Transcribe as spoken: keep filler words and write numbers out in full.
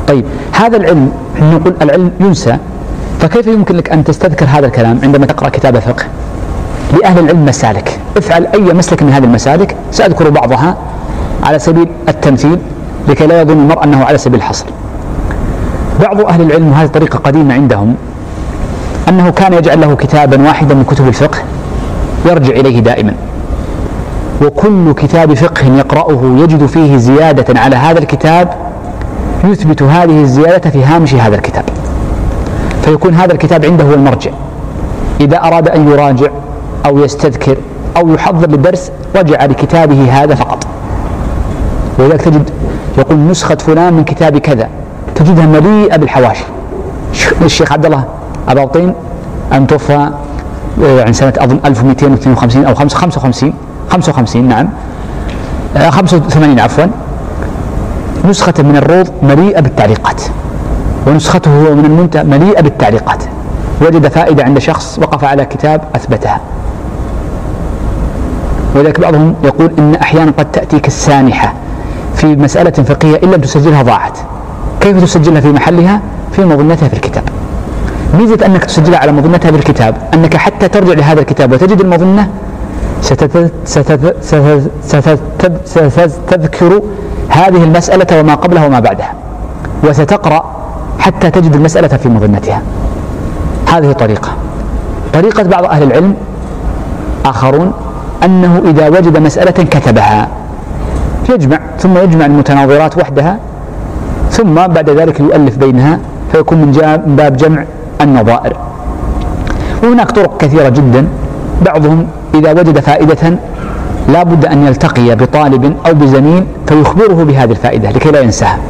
طيب هذا العلم نقول العلم ينسى، فكيف يمكن لك أن تستذكر هذا الكلام عندما تقرأ كتاب الفقه؟ لأهل العلم مسالك، افعل أي مسلك من هذه المسالك، سأذكر بعضها على سبيل التمثيل لكي لا يظن المرء أنه على سبيل الحصر. بعض أهل العلم، وهذه طريقة قديمة عندهم، أنه كان يجعل له كتابا واحدا من كتب الفقه يرجع إليه دائما، وكل كتاب فقه يقرأه يجد فيه زيادة على هذا الكتاب يثبت هذه الزيادة في هامش هذا الكتاب، فيكون هذا الكتاب عنده هو المرجع. إذا أراد أن يراجع أو يستذكر أو يحضر للدرس رجع لكتابه هذا فقط. ولذلك تجد يقول نسخة فلان من كتاب كذا، تجدها مليئة بالحواشي. الشيخ عبد الله أباطين أن توفى عن سنة أظن ألف ومئتين واثنين وخمسين أو خمسة وخمسين خمسة وخمسين نعم خمسة وثمانين عفوا، نسخة من الروض مليئة بالتعليقات، ونسخته هو من المنتهى مليئة بالتعليقات. وجد فائدة عند شخص وقف على كتاب أثبتها. ولذلك بعضهم يقول إن أحيانا قد تأتيك السانحة في مسألة فقهية إن لم تسجلها ضاعت. كيف تسجلها في محلها؟ في مظنتها في الكتاب. ميزة أنك تسجلها على مظنتها في الكتاب أنك حتى ترجع لهذا الكتاب وتجد المظنة ستذكر هذه المسألة وما قبلها وما بعدها، وستقرأ حتى تجد المسألة في مظنتها. هذه طريقة. طريقة بعض أهل العلم آخرون أنه إذا وجد مسألة كتبها، يجمع ثم يجمع المتناظرات وحدها ثم بعد ذلك يؤلف بينها، فيكون من باب جمع النظائر. وهناك طرق كثيرة جدا. بعضهم إذا وجد فائدة لا بد أن يلتقي بطالب أو بزميل فيخبره بهذه الفائدة لكي لا ينساها.